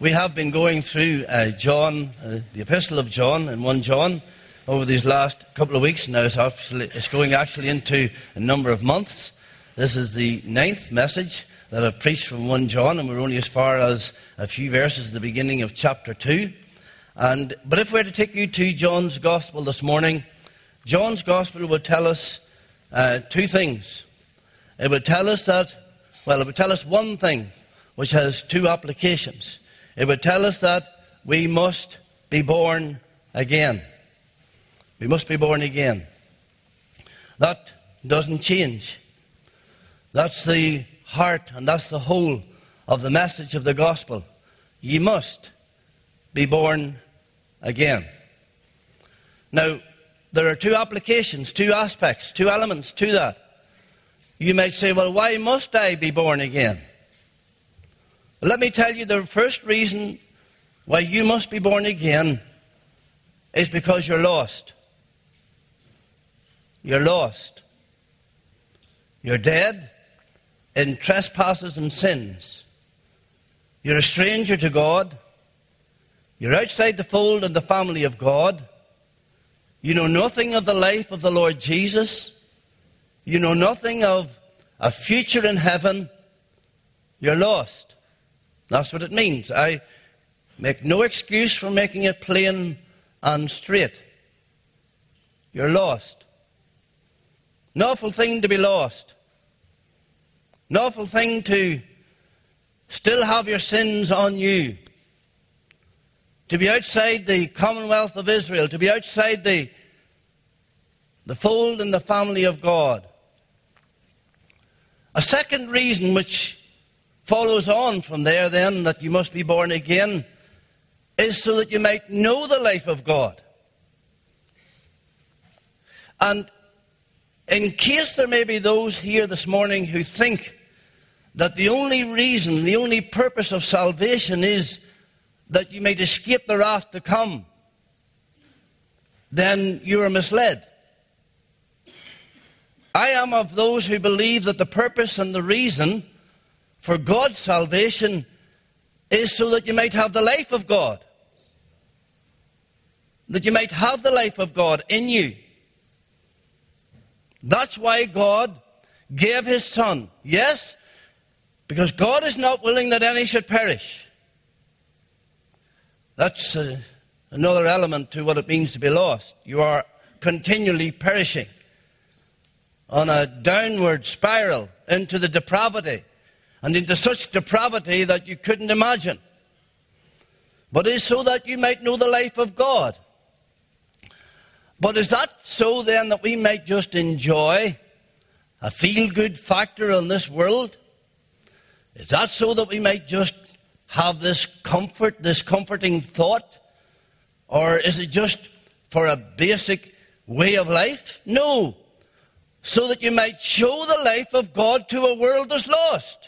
We have been going through John, the Epistle of John, and 1 John, over these last couple of weeks. Now it's going actually into a number of months. This is the 9th message that I've preached from 1 John, and we're only as far as a few verses at the beginning of chapter 2. But if we're to take you to John's Gospel this morning, John's Gospel would tell us two things. It would tell us one thing, which has two applications. It would tell us that we must be born again. We must be born again. That doesn't change. That's the heart and that's the whole of the message of the gospel. Ye must be born again. Now, there are two applications, two aspects, two elements to that. You might say, well, why must I be born again? Well, let me tell you, the first reason why you must be born again is because you're lost. You're lost. You're dead in trespasses and sins. You're a stranger to God. You're outside the fold and the family of God. You know nothing of the life of the Lord Jesus. You know nothing of a future in heaven. You're lost. That's what it means. I make no excuse for making it plain and straight. You're lost. An awful thing to be lost. An awful thing to still have your sins on you. To be outside the commonwealth of Israel. To be outside the fold and the family of God. A second reason which follows on from there then, that you must be born again, is so that you might know the life of God. And in case there may be those here this morning who think that the only reason, the only purpose of salvation is that you might escape the wrath to come, then you are misled. I am of those who believe that the purpose and the reason for God's salvation is so that you might have the life of God. That you might have the life of God in you. That's why God gave His Son. Yes, because God is not willing that any should perish. That's another element to what it means to be lost. You are continually perishing on a downward spiral into the depravity, and into such depravity that you couldn't imagine. But it is so that you might know the life of God. But is that so then that we might just enjoy a feel-good factor in this world? Is that so that we might just have this comfort, this comforting thought? Or is it just for a basic way of life? No. So that you might show the life of God to a world that's lost.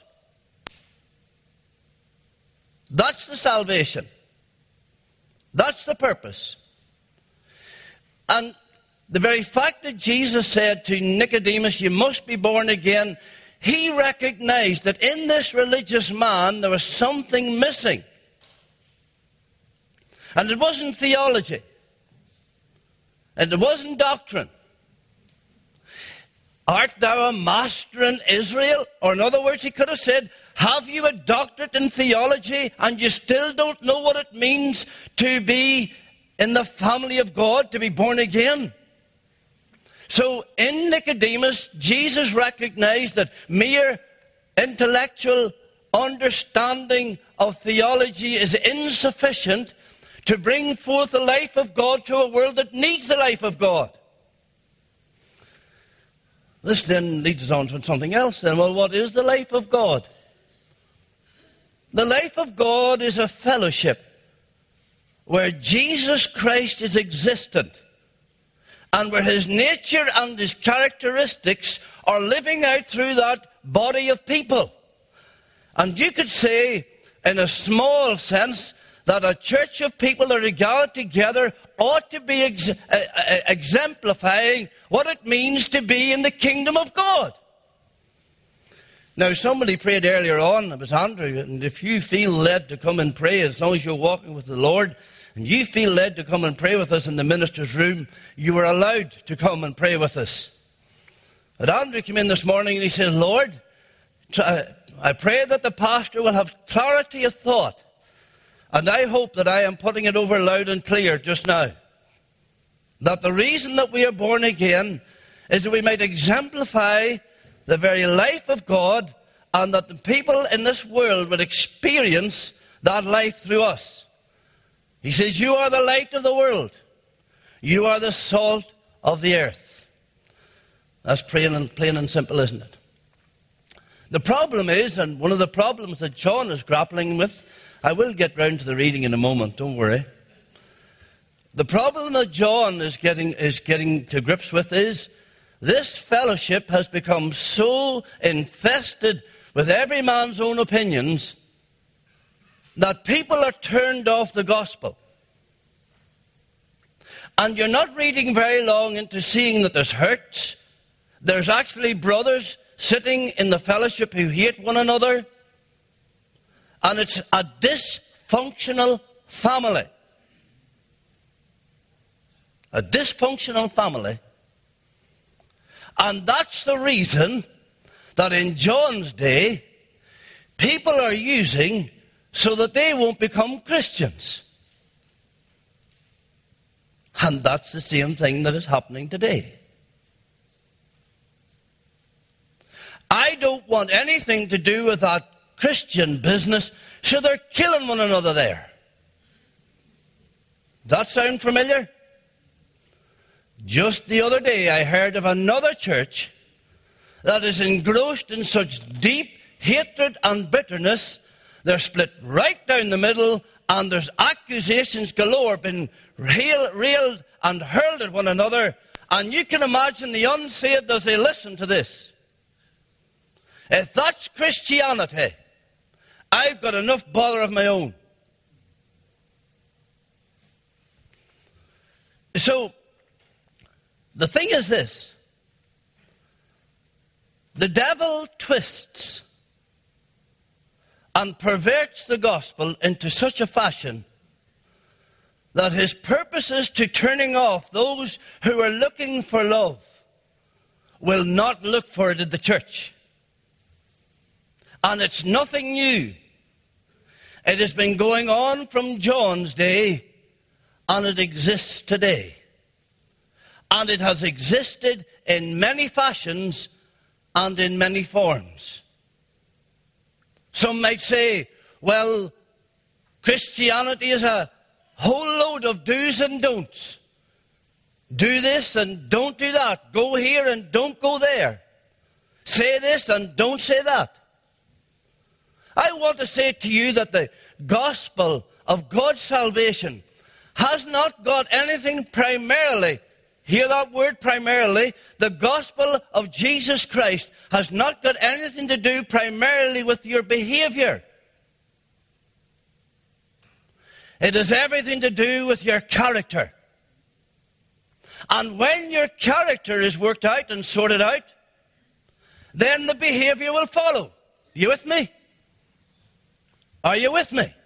That's the salvation. That's the purpose. And the very fact that Jesus said to Nicodemus, you must be born again, he recognized that in this religious man there was something missing. And it wasn't theology. And it wasn't doctrine. Art thou a master in Israel? Or in other words, he could have said, have you a doctorate in theology and you still don't know what it means to be in the family of God, to be born again? So in Nicodemus, Jesus recognized that mere intellectual understanding of theology is insufficient to bring forth the life of God to a world that needs the life of God. This then leads us on to something else then. Well, what is the life of God? The life of God is a fellowship where Jesus Christ is existent and where His nature and His characteristics are living out through that body of people. And you could say, in a small sense, that a church of people that are gathered together ought to be exemplifying what it means to be in the kingdom of God. Now, somebody prayed earlier on, it was Andrew, and if you feel led to come and pray, as long as you're walking with the Lord, and you feel led to come and pray with us in the minister's room, you are allowed to come and pray with us. But Andrew came in this morning and he said, Lord, I pray that the pastor will have clarity of thought, and I hope that I am putting it over loud and clear just now, that the reason that we are born again is that we might exemplify the very life of God, and that the people in this world would experience that life through us. He says, you are the light of the world. You are the salt of the earth. That's plain and simple, isn't it? The problem is, and one of the problems that John is grappling with, I will get round to the reading in a moment, don't worry. The problem that John is getting to grips with is, this fellowship has become so infested with every man's own opinions that people are turned off the gospel. And you're not reading very long into seeing that there's hurts. There's actually brothers sitting in the fellowship who hate one another. And it's a dysfunctional family. A dysfunctional family. And that's the reason that in John's day, people are using so that they won't become Christians. And that's the same thing that is happening today. I don't want anything to do with that Christian business, so they're killing one another there. Does that sound familiar? Just the other day, I heard of another church that is engrossed in such deep hatred and bitterness, they're split right down the middle, and there's accusations galore being railed and hurled at one another. And you can imagine the unsaved as they listen to this. If that's Christianity, I've got enough bother of my own. So, the thing is this. The devil twists and perverts the gospel into such a fashion that his purpose is to turning off those who are looking for love will not look for it in the church. And it's nothing new. It has been going on from John's day, and it exists today. And it has existed in many fashions and in many forms. Some might say, well, Christianity is a whole load of do's and don'ts. Do this and don't do that. Go here and don't go there. Say this and don't say that. I want to say to you that the gospel of God's salvation has not got anything primarily, hear that word primarily, the gospel of Jesus Christ has not got anything to do primarily with your behavior. It has everything to do with your character. And when your character is worked out and sorted out, then the behavior will follow. You with me? Are you with me?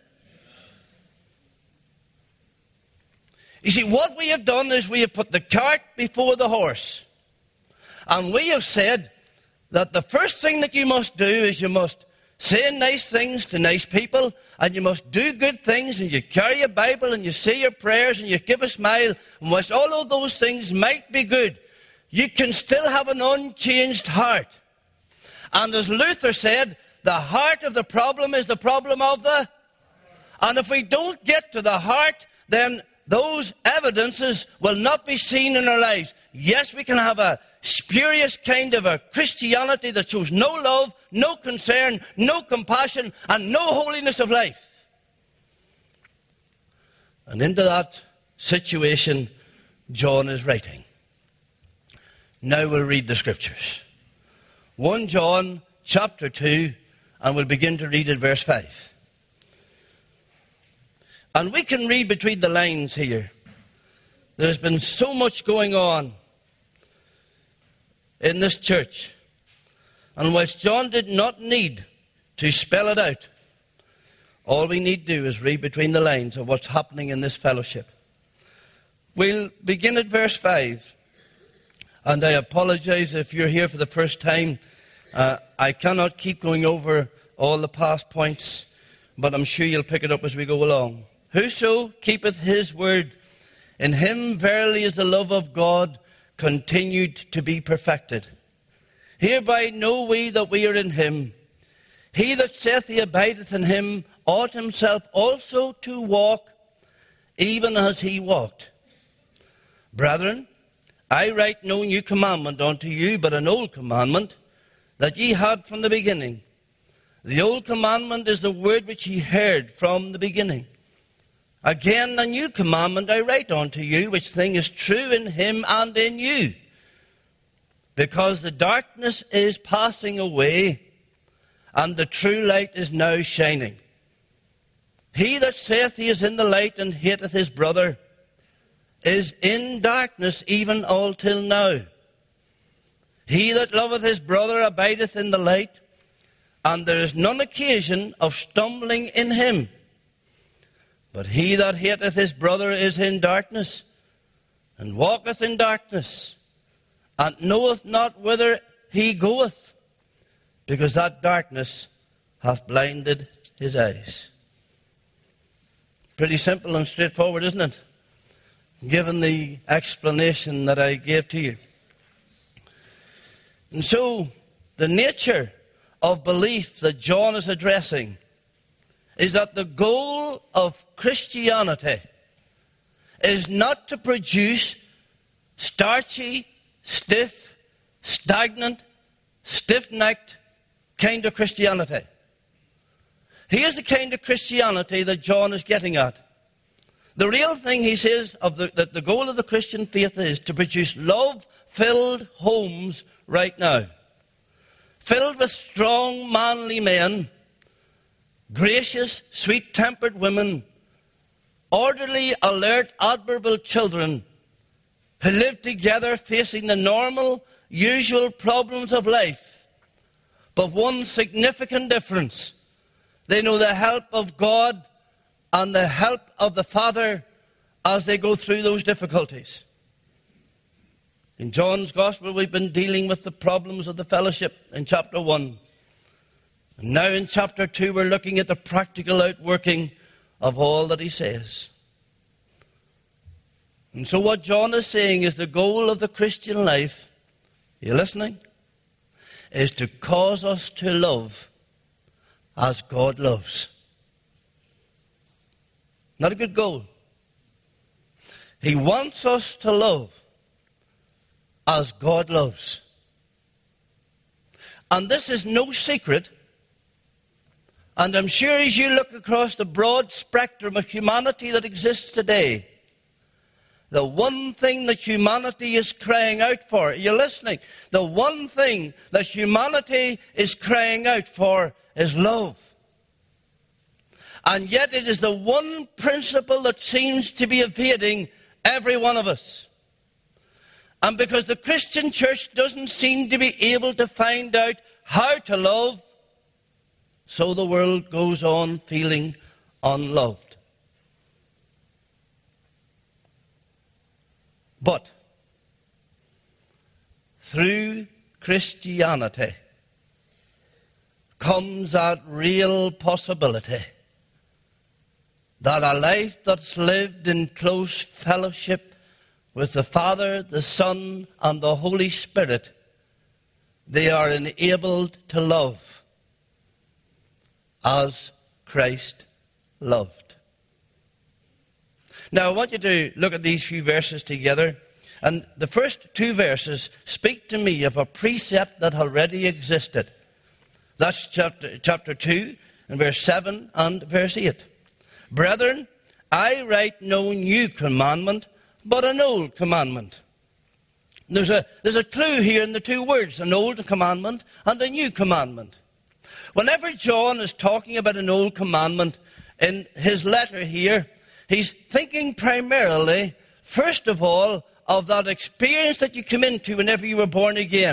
You see, what we have done is we have put the cart before the horse. And we have said that the first thing that you must do is you must say nice things to nice people, and you must do good things, and you carry a Bible, and you say your prayers, and you give a smile, and whilst all of those things might be good, you can still have an unchanged heart. And as Luther said, the heart of the problem is the problem of the... And if we don't get to the heart, then those evidences will not be seen in our lives. Yes, we can have a spurious kind of a Christianity that shows no love, no concern, no compassion, and no holiness of life. And into that situation, John is writing. Now we'll read the scriptures. 1 John chapter 2, and we'll begin to read at verse 5. And we can read between the lines here. There's been so much going on in this church. And whilst John did not need to spell it out, all we need to do is read between the lines of what's happening in this fellowship. We'll begin at verse 5. And I apologize if you're here for the first time. I cannot keep going over all the past points, but I'm sure you'll pick it up as we go along. Whoso keepeth his word, in him verily is the love of God continued to be perfected. Hereby know we that we are in him. He that saith he abideth in him ought himself also to walk even as he walked. Brethren, I write no new commandment unto you, but an old commandment that ye had from the beginning. The old commandment is the word which ye heard from the beginning. Again, a new commandment I write unto you, which thing is true in him and in you. Because the darkness is passing away, and the true light is now shining. He that saith he is in the light and hateth his brother is in darkness even all till now. He that loveth his brother abideth in the light, and there is none occasion of stumbling in him. But he that hateth his brother is in darkness, and walketh in darkness, and knoweth not whither he goeth, because that darkness hath blinded his eyes. Pretty simple and straightforward, isn't it? Given the explanation that I gave to you. And so, the nature of belief that John is addressing is that the goal of Christianity is not to produce starchy, stiff, stagnant, stiff-necked kind of Christianity. Here's the kind of Christianity that John is getting at. The real thing, he says, that the goal of the Christian faith is to produce love-filled homes right now. Filled with strong, manly men, gracious, sweet-tempered women, orderly, alert, admirable children who live together facing the normal, usual problems of life. But one significant difference. They know the help of God and the help of the Father as they go through those difficulties. In John's Gospel, we've been dealing with the problems of the fellowship in chapter 1. And now in chapter 2, we're looking at the practical outworking of all that he says. And so what John is saying is the goal of the Christian life, are you listening? Is to cause us to love as God loves. Not a good goal. He wants us to love as God loves. And this is no secret. And I'm sure as you look across the broad spectrum of humanity that exists today, the one thing that humanity is crying out for, are you listening? The one thing that humanity is crying out for is love. And yet it is the one principle that seems to be evading every one of us. And because the Christian church doesn't seem to be able to find out how to love, so the world goes on feeling unloved. But through Christianity comes that real possibility that a life that's lived in close fellowship with the Father, the Son, and the Holy Spirit, they are enabled to love as Christ loved. Now, I want you to look at these few verses together. And the first two verses speak to me of a precept that already existed. That's chapter 2, and verse 7 and verse 8. Brethren, I write no new commandment, but an old commandment. There's a clue here in the two words, an old commandment and a new commandment. Whenever John is talking about an old commandment in his letter here, he's thinking primarily, first of all, of that experience that you come into whenever you were born again.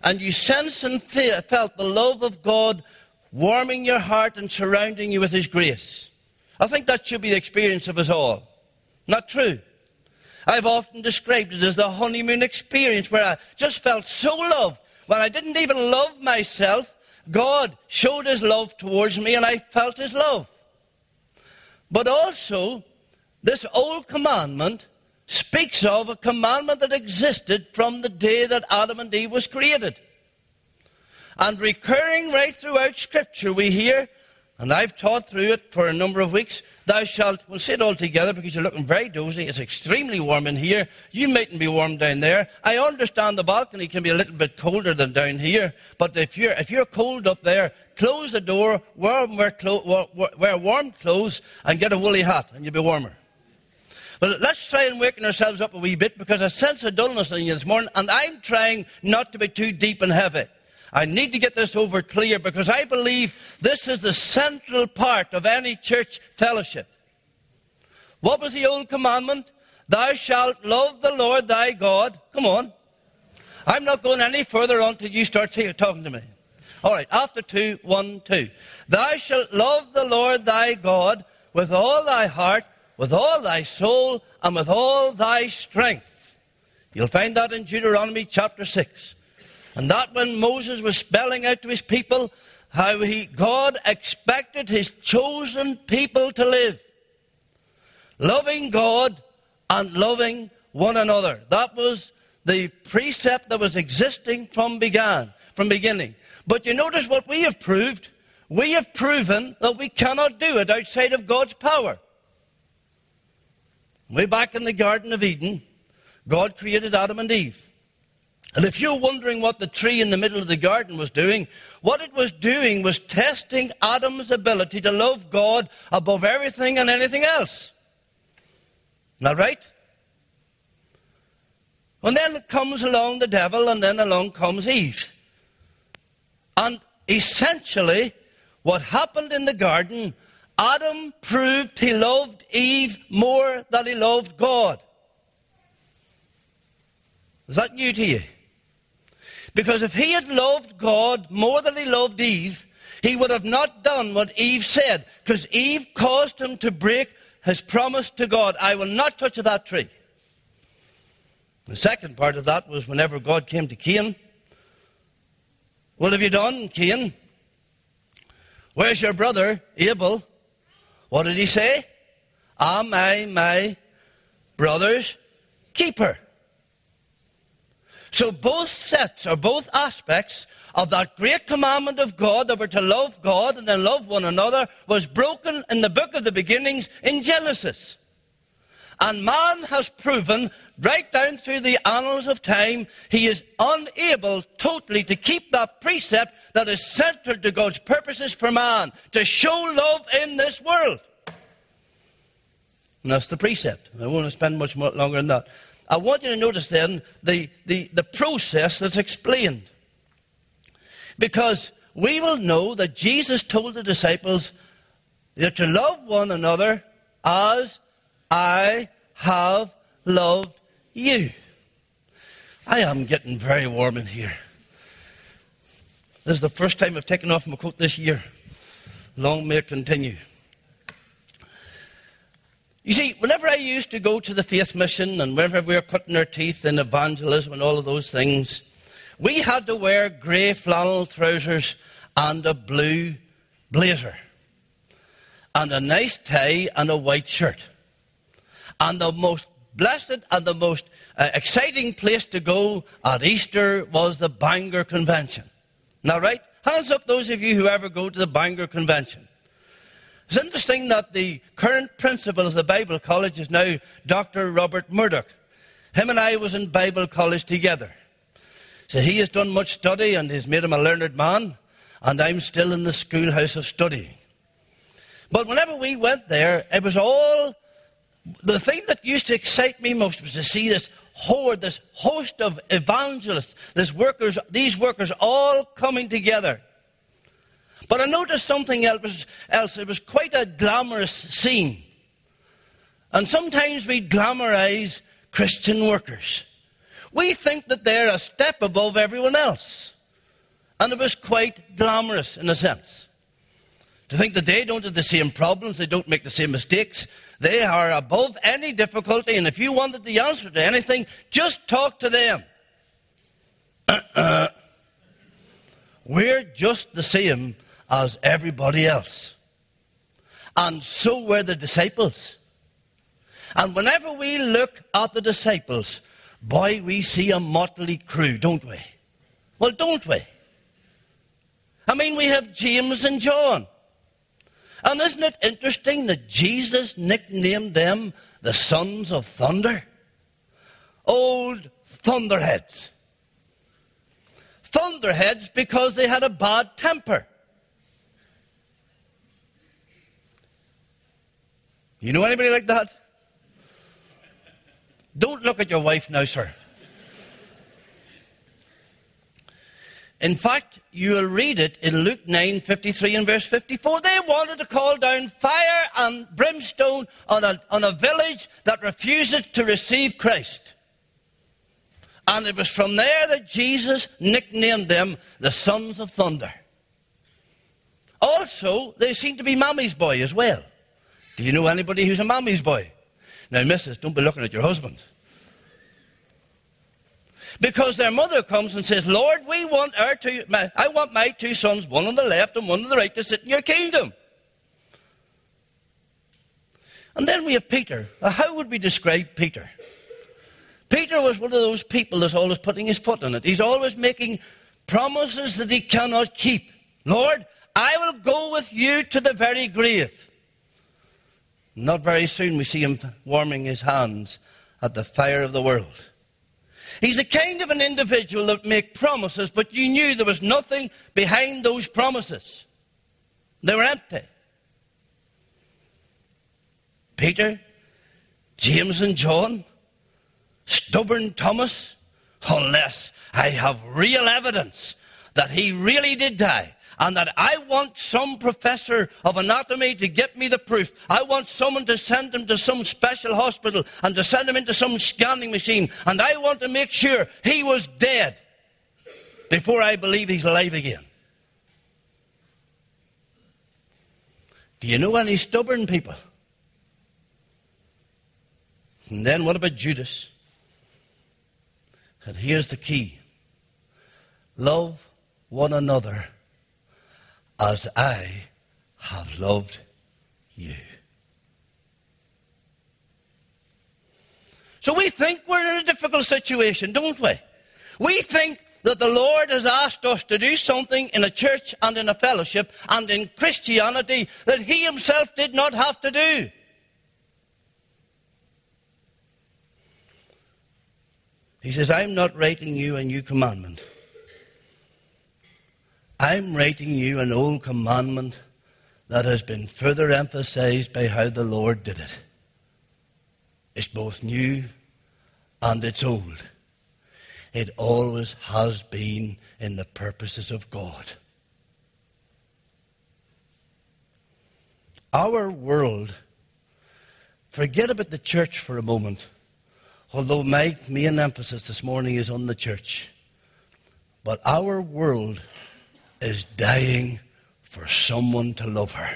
and you sense and felt the love of God warming your heart and surrounding you with His grace. I think that should be the experience of us all. Not true? I've often described it as the honeymoon experience, where I just felt so loved. When I didn't even love myself, God showed His love towards me, and I felt His love. But also, this old commandment speaks of a commandment that existed from the day that Adam and Eve was created. And recurring right throughout Scripture, we hear, and I've taught through it for a number of weeks, thou shalt, we'll say it all together because you're looking very dozy. It's extremely warm in here. You mightn't be warm down there. I understand the balcony can be a little bit colder than down here, but if you're cold up there, close the door, wear warm clothes, and get a woolly hat, and you'll be warmer. But let's try and waken ourselves up a wee bit, because I sense a dullness in you this morning, and I'm trying not to be too deep and heavy. I need to get this over clear, because I believe this is the central part of any church fellowship. What was the old commandment? Thou shalt love the Lord thy God. Come on. I'm not going any further until you start talking to me. All right, after 2, 1, 2. Thou shalt love the Lord thy God with all thy heart, with all thy soul, and with all thy strength. You'll find that in Deuteronomy chapter 6. And that when Moses was spelling out to his people how God expected His chosen people to live. Loving God and loving one another. That was the precept that was existing from beginning. But you notice what we have proved? We have proven that we cannot do it outside of God's power. Way back in the Garden of Eden, God created Adam and Eve. And if you're wondering what the tree in the middle of the garden was doing, what it was doing was testing Adam's ability to love God above everything and anything else. Isn't that right? And then comes along the devil, and then along comes Eve. And essentially, what happened in the garden, Adam proved he loved Eve more than he loved God. Is that new to you? Because if he had loved God more than he loved Eve, he would have not done what Eve said. Because Eve caused him to break his promise to God. I will not touch that tree. The second part of that was whenever God came to Cain. What have you done, Cain? Where's your brother, Abel? What did he say? Am I my brother's keeper? So both sets, or both aspects of that great commandment of God that we're to love God and then love one another was broken in the book of the beginnings in Genesis. And man has proven right down through the annals of time he is unable totally to keep that precept that is centered to God's purposes for man, to show love in this world. And that's the precept. I won't spend much more longer on that. I want you to notice then the process that's explained. Because we will know that Jesus told the disciples that to love one another as I have loved you. I am getting very warm in here. This is the first time I've taken off my coat this year. Long may it continue. You see, whenever I used to go to the Faith Mission and whenever we were cutting our teeth in evangelism and all of those things, we had to wear grey flannel trousers and a blue blazer and a nice tie and a white shirt. And the most blessed and the most exciting place to go at Easter was the Bangor Convention. Now, right? Hands up those of you who ever go to the Bangor Convention. It's interesting that the current principal of the Bible College is now Dr. Robert Murdoch. Him and I was in Bible College together. So he has done much study and has made him a learned man, and I'm still in the schoolhouse of studying. But whenever we went there, it was all... The thing that used to excite me most was to see this horde, this host of evangelists, these workers all coming together. But I noticed something else. It was quite a glamorous scene. And sometimes we glamorize Christian workers. We think that they're a step above everyone else. And it was quite glamorous in a sense. To think that they don't have the same problems, they don't make the same mistakes. They are above any difficulty, and if you wanted the answer to anything, just talk to them. We're just the same as everybody else. And so were the disciples. And whenever we look at the disciples, boy, we see a motley crew, don't we? Well, don't we? I mean, we have James and John. And isn't it interesting that Jesus nicknamed them the sons of thunder? Old thunderheads. Thunderheads because they had a bad temper. You know anybody like that? Don't look at your wife now, sir. In fact, you will read it in Luke 9:53 and verse 54. They wanted to call down fire and brimstone on a village that refused to receive Christ. And it was from there that Jesus nicknamed them the sons of thunder. Also, they seem to be Mammy's boy as well. Do you know anybody who's a Mammy's boy? Now, missus, don't be looking at your husband. Because their mother comes and says, Lord, I want my two sons, one on the left and one on the right, to sit in your kingdom. And then we have Peter. How would we describe Peter? Peter was one of those people that's always putting his foot in it. He's always making promises that he cannot keep. Lord, I will go with you to the very grave. Not very soon we see him warming his hands at the fire of the world. He's the kind of an individual that would make promises, but you knew there was nothing behind those promises. They were empty. Peter, James and John, stubborn Thomas, unless I have real evidence that he really did die, and that I want some professor of anatomy to get me the proof. I want someone to send him to some special hospital and to send him into some scanning machine. And I want to make sure he was dead before I believe he's alive again. Do you know any stubborn people? And then what about Judas? And here's the key. Love one another as I have loved you. So we think we're in a difficult situation, don't we? We think that the Lord has asked us to do something in a church and in a fellowship and in Christianity that he himself did not have to do. He says, I'm not writing you a new commandment. I'm writing you an old commandment that has been further emphasized by how the Lord did it. It's both new and it's old. It always has been in the purposes of God. Our world, forget about the church for a moment, although my main emphasis this morning is on the church. But our world is dying for someone to love her.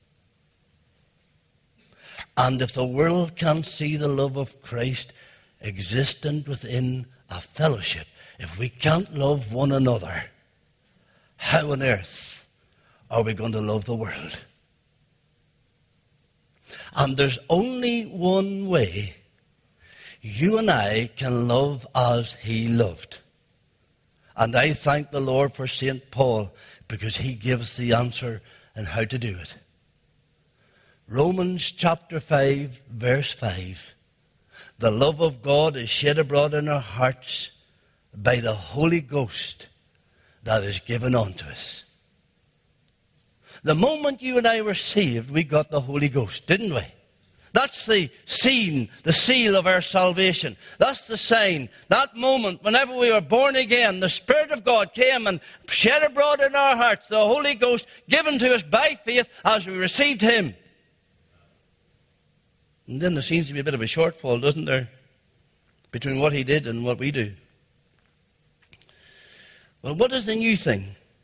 And if the world can't see the love of Christ existent within a fellowship, if we can't love one another, how on earth are we going to love the world? And there's only one way you and I can love as he loved. And I thank the Lord for St. Paul because he gives the answer and how to do it. Romans chapter 5, verse 5. The love of God is shed abroad in our hearts by the Holy Ghost that is given unto us. The moment you and I were saved, we got the Holy Ghost, didn't we? That's the seal of our salvation. That's the sign. That moment, whenever we were born again, the Spirit of God came and shed abroad in our hearts the Holy Ghost given to us by faith as we received him. And then there seems to be a bit of a shortfall, doesn't there, between what he did and what we do. Well, what is the new thing?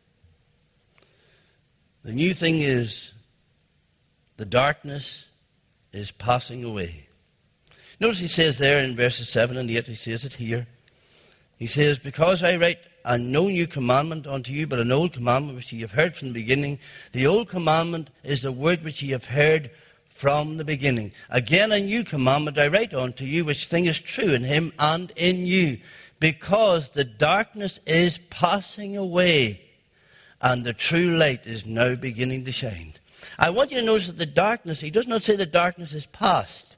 The new thing is the darkness is passing away. Notice he says there in verses 7 and 8, he says it here. He says, because I write no new commandment unto you, but an old commandment which ye have heard from the beginning. The old commandment is the word which ye have heard from the beginning. Again a new commandment I write unto you, which thing is true in him and in you. Because the darkness is passing away, and the true light is now beginning to shine. I want you to notice that the darkness, he does not say the darkness is past.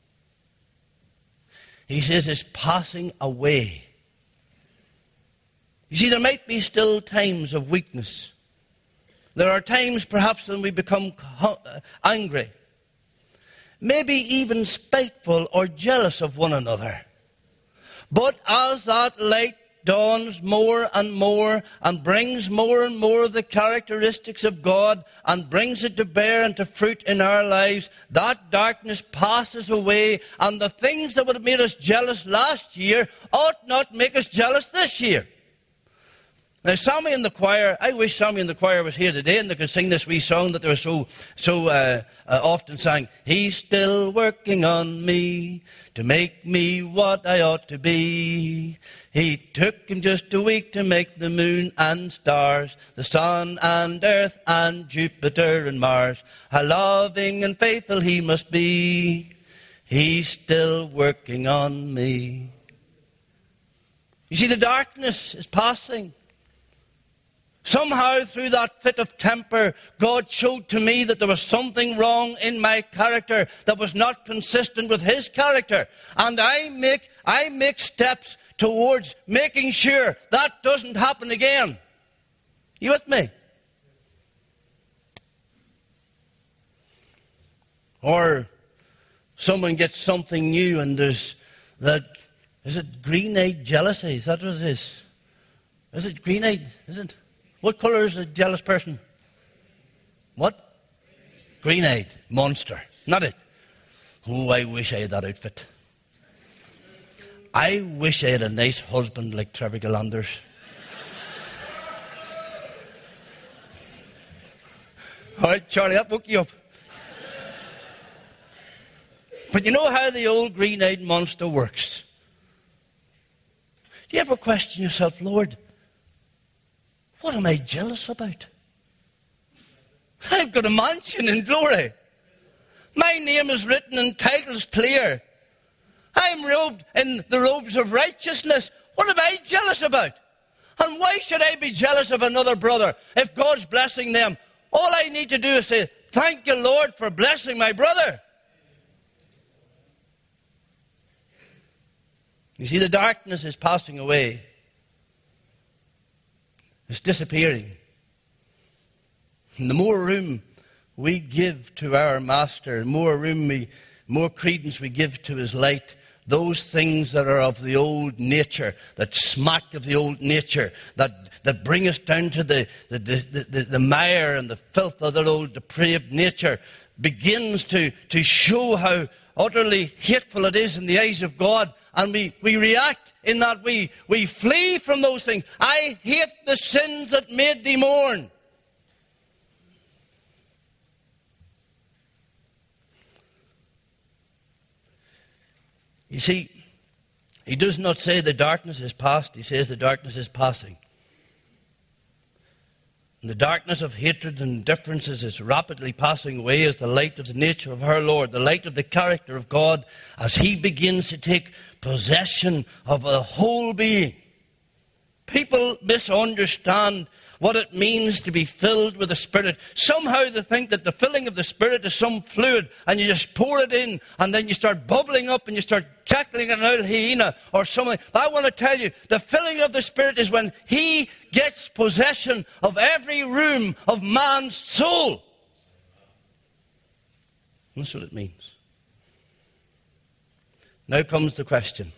He says it's passing away. You see, there might be still times of weakness. There are times perhaps when we become angry. Maybe even spiteful or jealous of one another. But as that light dawns more and brings more and more of the characteristics of God and brings it to bear and to fruit in our lives, that darkness passes away, and the things that would have made us jealous last year ought not make us jealous this year. Now, Sammy in the choir, I wish Sammy in the choir was here today and they could sing this wee song that they were so often sang. He's still working on me to make me what I ought to be. He took him just a week to make the moon and stars, the sun and earth and Jupiter and Mars. How loving and faithful he must be. He's still working on me. You see, the darkness is passing. Somehow, through that fit of temper, God showed to me that there was something wrong in my character that was not consistent with His character. And I make steps towards making sure that doesn't happen again. You with me? Or someone gets something new and there's that, is it green-eyed jealousy? Is that what it is? Is it green-eyed? Is it? What colour is a jealous person? What? Green-eyed. Monster. Not it. Oh, I wish I had that outfit. I wish I had a nice husband like Trevor Galanders. All right, Charlie, that woke you up. But you know how the old green-eyed monster works? Do you ever question yourself, Lord, what am I jealous about? I've got a mansion in glory. My name is written in titles clear. I'm robed in the robes of righteousness. What am I jealous about? And why should I be jealous of another brother if God's blessing them? All I need to do is say, thank you, Lord, for blessing my brother. You see, the darkness is passing away. It's disappearing. And the more room we give to our Master, more credence we give to His light, those things that are of the old nature, that smack of the old nature, that bring us down to the mire and the filth of that old depraved nature, begins to show how utterly hateful it is in the eyes of God. And we react in that we flee from those things. I hate the sins that made thee mourn. You see, he does not say the darkness is past. He says the darkness is passing. And the darkness of hatred and differences is rapidly passing away as the light of the nature of our Lord, the light of the character of God, as He begins to take possession of the whole being. People misunderstand what it means to be filled with the Spirit. Somehow they think that the filling of the Spirit is some fluid and you just pour it in and then you start bubbling up and you start cackling in an old hyena or something. But I want to tell you, the filling of the Spirit is when He gets possession of every room of man's soul. That's what it means. Now comes the question.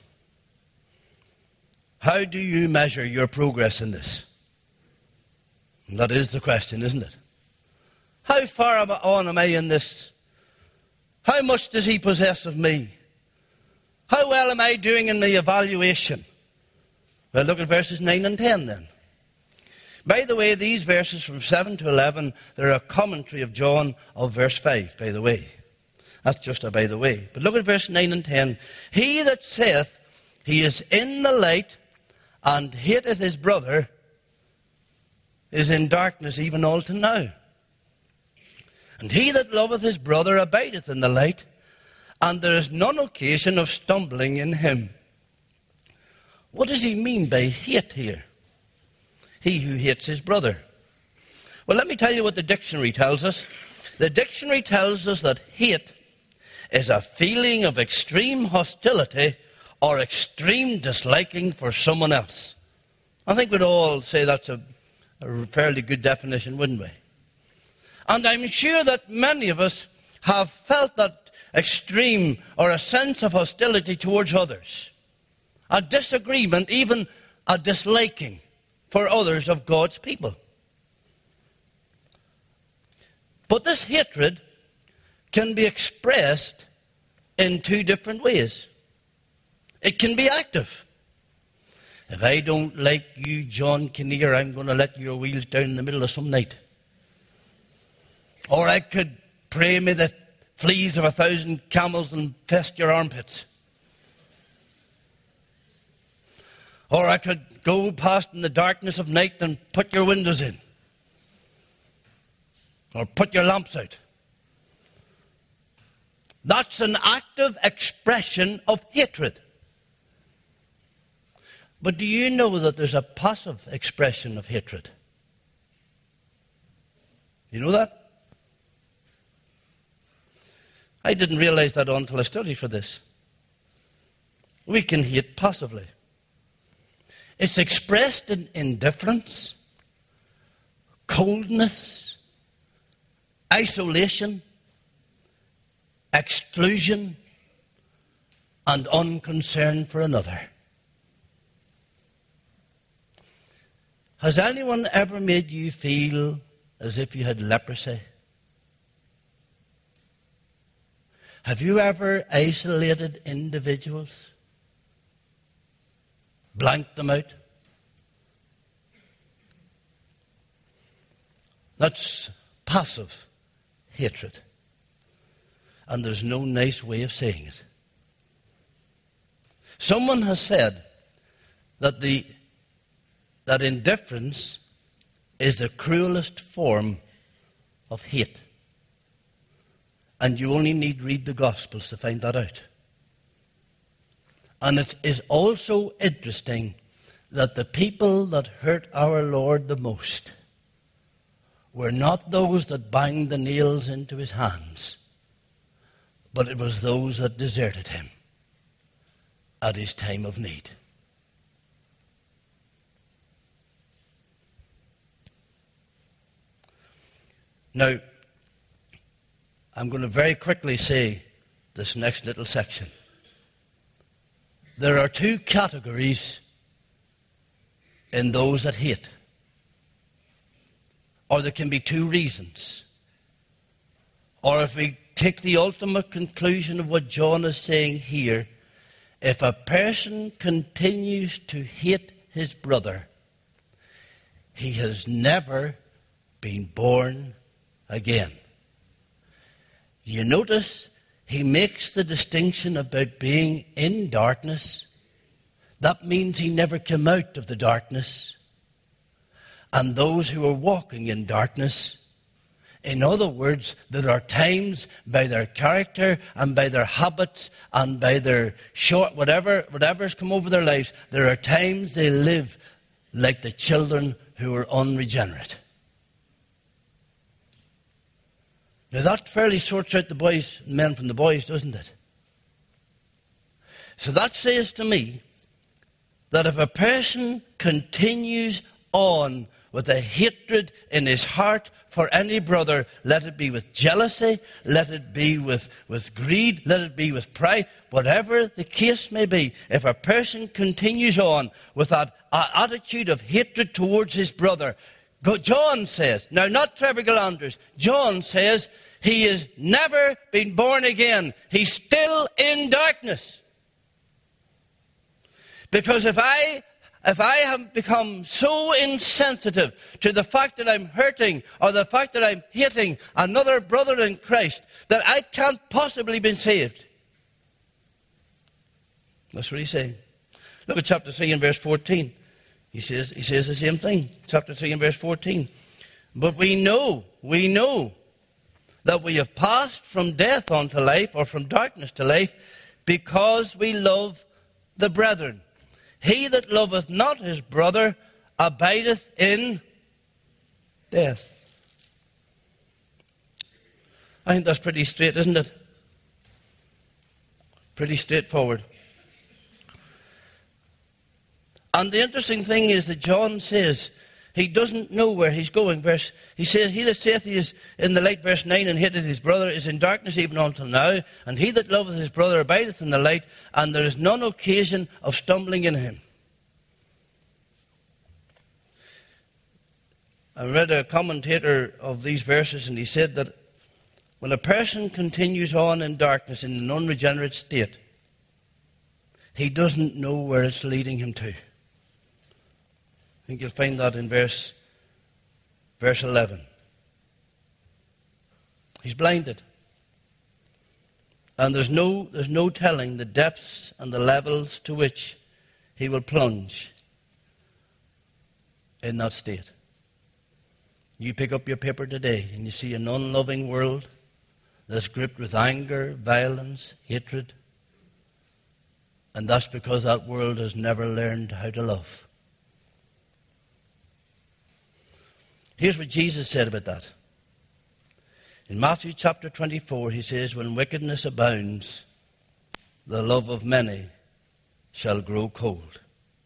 How do you measure your progress in this? And that is the question, isn't it? How far am I in this? How much does He possess of me? How well am I doing in the evaluation? Well, look at verses 9 and 10 then. By the way, these verses from 7 to 11, they're a commentary of John of verse 5, by the way. That's just a by the way. But look at verse 9 and 10. He that saith he is in the light and hateth his brother is in darkness even all to now. And he that loveth his brother abideth in the light, and there is none occasion of stumbling in him. What does he mean by hate here? He who hates his brother. Well, let me tell you what the dictionary tells us. The dictionary tells us that hate is a feeling of extreme hostility or extreme disliking for someone else. I think we'd all say that's a fairly good definition, wouldn't we? And I'm sure that many of us have felt that extreme or a sense of hostility towards others, a disagreement, even a disliking for others of God's people. But this hatred can be expressed in two different ways. It can be active. If I don't like you, John Kinnear, I'm going to let your wheels down in the middle of some night. Or I could pray may the fleas of 1,000 camels infest your armpits. Or I could go past in the darkness of night and put your windows in. Or put your lamps out. That's an active expression of hatred. But do you know that there's a passive expression of hatred? You know that? I didn't realize that until I studied for this. We can hate passively. It's expressed in indifference, coldness, isolation, exclusion, and unconcern for another. Has anyone ever made you feel as if you had leprosy? Have you ever isolated individuals? Blanked them out? That's passive hatred. And there's no nice way of saying it. Someone has said that indifference is the cruelest form of hate. And you only need read the Gospels to find that out. And it is also interesting that the people that hurt our Lord the most were not those that banged the nails into his hands, but it was those that deserted him at his time of need. Now, I'm going to very quickly say this next little section. There are two categories in those that hate. Or there can be two reasons. Or if we take the ultimate conclusion of what John is saying here, if a person continues to hate his brother, he has never been born again. You notice he makes the distinction about being in darkness. That means he never came out of the darkness. And those who are walking in darkness, in other words, there are times by their character and by their habits and by their whatever's come over their lives, there are times they live like the children who are unregenerate. Now that fairly sorts out the men from the boys, doesn't it? So that says to me that if a person continues on with a hatred in his heart for any brother, let it be with jealousy, let it be with greed, let it be with pride, whatever the case may be, if a person continues on with that attitude of hatred towards his brother, John says, now not Trevor Galanders, John says he has never been born again. He's still in darkness. Because if I if I have become so insensitive to the fact that I'm hurting or the fact that I'm hating another brother in Christ, that I can't possibly be saved. That's what he's saying. Look at chapter 3 and verse 14. He says the same thing. Chapter 3 and verse 14. But we know that we have passed from death unto life, or from darkness to life, because we love the brethren. He that loveth not his brother abideth in death. I think that's pretty straight, isn't it? Pretty straightforward. And the interesting thing is that John says he doesn't know where he's going. He says, he that saith he is in the light, verse 9, and hateth his brother is in darkness even until now. And he that loveth his brother abideth in the light, and there is none occasion of stumbling in him. I read a commentator of these verses, and he said that when a person continues on in darkness in an unregenerate state, he doesn't know where it's leading him to. I think you'll find that in verse 11. He's blinded. And there's no telling the depths and the levels to which he will plunge in that state. You pick up your paper today and you see an unloving world that's gripped with anger, violence, hatred. And that's because that world has never learned how to love. Here's what Jesus said about that. In Matthew chapter 24, he says, when wickedness abounds, the love of many shall grow cold.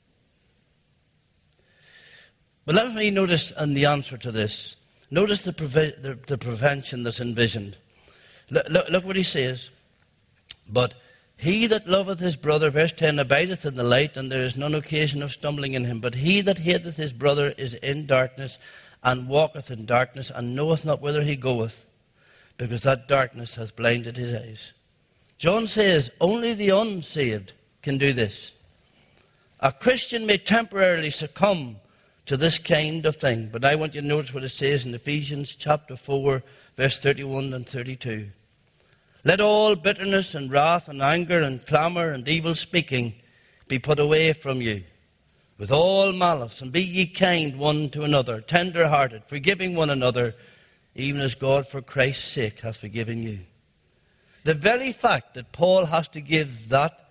But let me notice in the answer to this, notice the prevention that's envisioned. Look what he says. But he that loveth his brother, verse 10, abideth in the light, and there is none occasion of stumbling in him. But he that hateth his brother is in darkness, and walketh in darkness, and knoweth not whither he goeth, because that darkness hath blinded his eyes. John says only the unsaved can do this. A Christian may temporarily succumb to this kind of thing, but I want you to notice what it says in Ephesians chapter 4, verse 31 and 32. Let all bitterness and wrath and anger and clamour and evil speaking be put away from you, with all malice, and be ye kind one to another, tender-hearted, forgiving one another, even as God for Christ's sake hath forgiven you. The very fact that Paul has to give that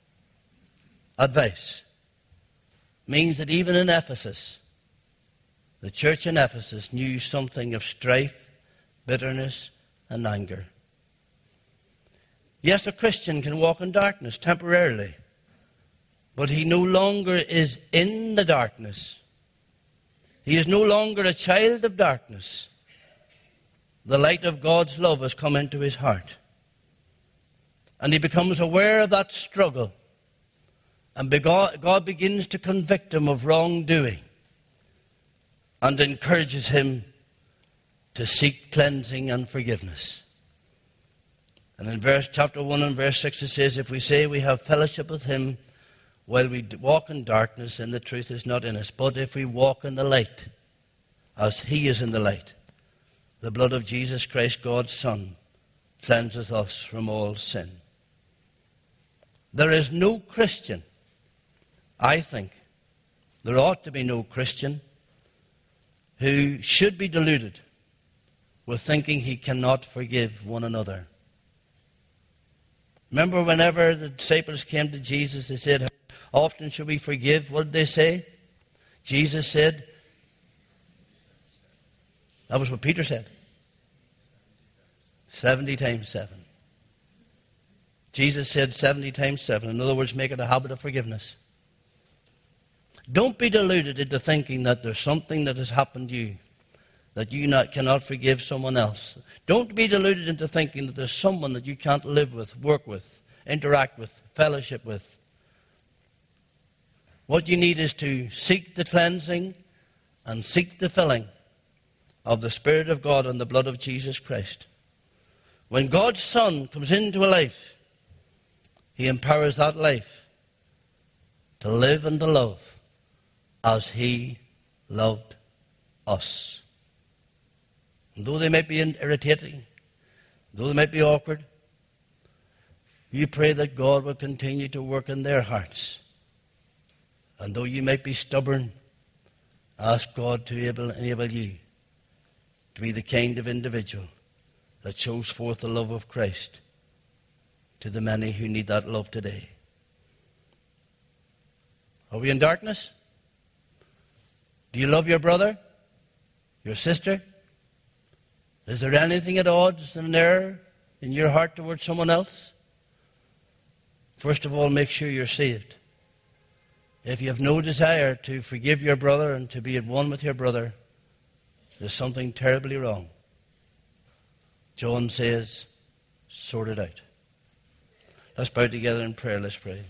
advice means that even in Ephesus, the church in Ephesus knew something of strife, bitterness, and anger. Yes, a Christian can walk in darkness temporarily, but he no longer is in the darkness. He is no longer a child of darkness. The light of God's love has come into his heart. And he becomes aware of that struggle. And God begins to convict him of wrongdoing and encourages him to seek cleansing and forgiveness. And in chapter 1 and verse 6 it says, if we say we have fellowship with him while we walk in darkness, then the truth is not in us. But if we walk in the light, as he is in the light, the blood of Jesus Christ, God's Son, cleanseth us from all sin. There is no Christian, I think, there ought to be no Christian who should be deluded with thinking he cannot forgive one another. Remember whenever the disciples came to Jesus, they said, how often should we forgive? What did they say? Jesus said, that was what Peter said, 70 times 7. Jesus said 70 times 7. In other words, make it a habit of forgiveness. Don't be deluded into thinking that there's something that has happened to you that you cannot forgive someone else. Don't be deluded into thinking that there's someone that you can't live with, work with, interact with, fellowship with. What you need is to seek the cleansing and seek the filling of the Spirit of God and the blood of Jesus Christ. When God's Son comes into a life, he empowers that life to live and to love as he loved us. And though they might be irritating, though they might be awkward, you pray that God will continue to work in their hearts. And though you might be stubborn, ask God to enable you to be the kind of individual that shows forth the love of Christ to the many who need that love today. Are we in darkness? Do you love your brother, your sister? Is there anything at odds and an error in your heart towards someone else? First of all, make sure you're saved. If you have no desire to forgive your brother and to be at one with your brother, there's something terribly wrong. John says, sort it out. Let's bow together in prayer. Let's pray.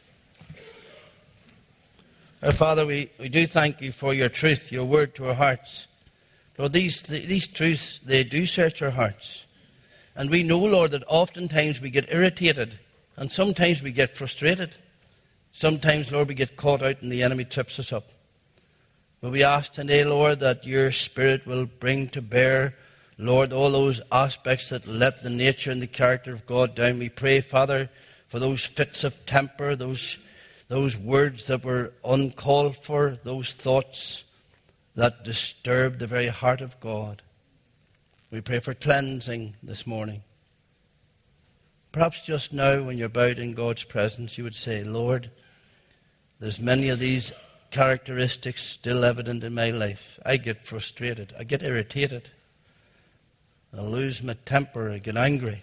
Our Father, we do thank you for your truth, your word to our hearts. Lord, these truths, they do search our hearts. And we know, Lord, that oftentimes we get irritated and sometimes we get frustrated. Sometimes, Lord, we get caught out and the enemy trips us up. But we ask today, Lord, that your Spirit will bring to bear, Lord, all those aspects that let the nature and the character of God down. We pray, Father, for those fits of temper, those words that were uncalled for, those thoughts that disturb the very heart of God. We pray for cleansing this morning. Perhaps just now when you're bowed in God's presence, you would say, Lord, there's many of these characteristics still evident in my life. I get frustrated. I get irritated. I lose my temper. I get angry.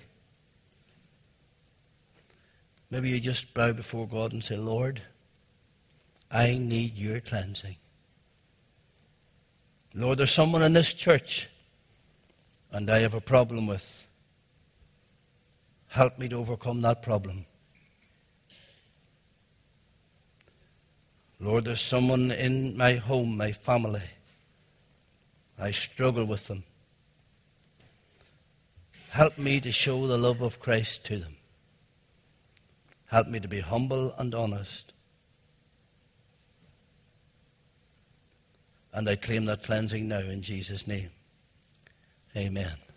Maybe you just bow before God and say, Lord, I need your cleansing. Lord, there's someone in this church and I have a problem with. Help me to overcome that problem. Lord, there's someone in my home, my family. I struggle with them. Help me to show the love of Christ to them. Help me to be humble and honest. And I claim that cleansing now in Jesus' name. Amen.